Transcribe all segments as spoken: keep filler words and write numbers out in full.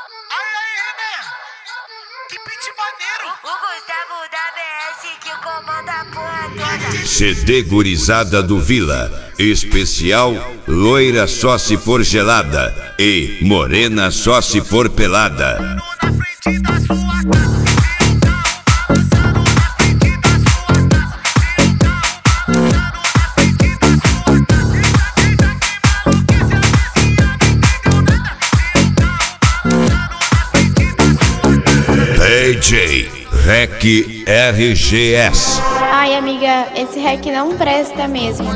Aí, aí, Renan. Que beat maneiro. O Gustavo da B S que comanda a porra toda. C D Gurizada do Vila. Especial Loira só se for gelada e Morena só se for pelada. Na frente da sua casa. D J Rec R G S. Ai, amiga, esse rec não presta mesmo.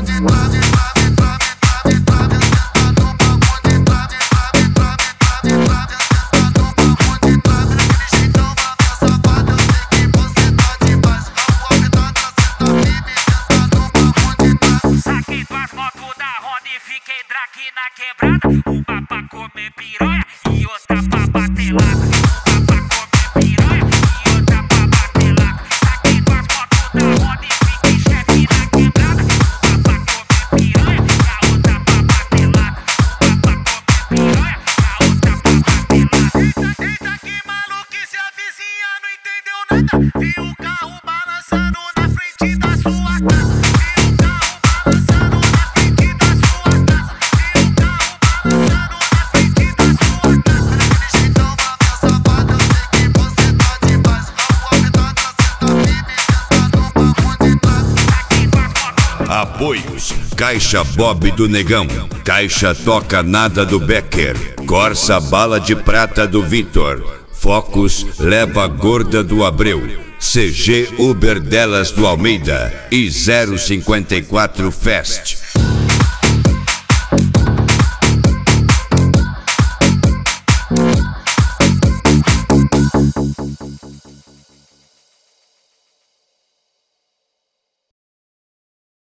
Saquei duas motos da roda e fiquei draque na quebrada. Uma pra comer piranha e outra pra bater lata. Vi o carro balançando na frente da sua casa. Vi o carro balançando na frente da sua casa. Vi o carro balançando na frente da sua casa. Então vai meu safado, eu sei que você tá demais. A vida tá sendo firme, sentado no banco de trás. Apoios: Caixa Bob do Negão, Caixa Toca Nada do Becker, Corsa Bala de Prata do Vitor, Focus Leva Gorda do Abreu, C G Uber Delas do Almeida e zero cinquenta e quatro Fest.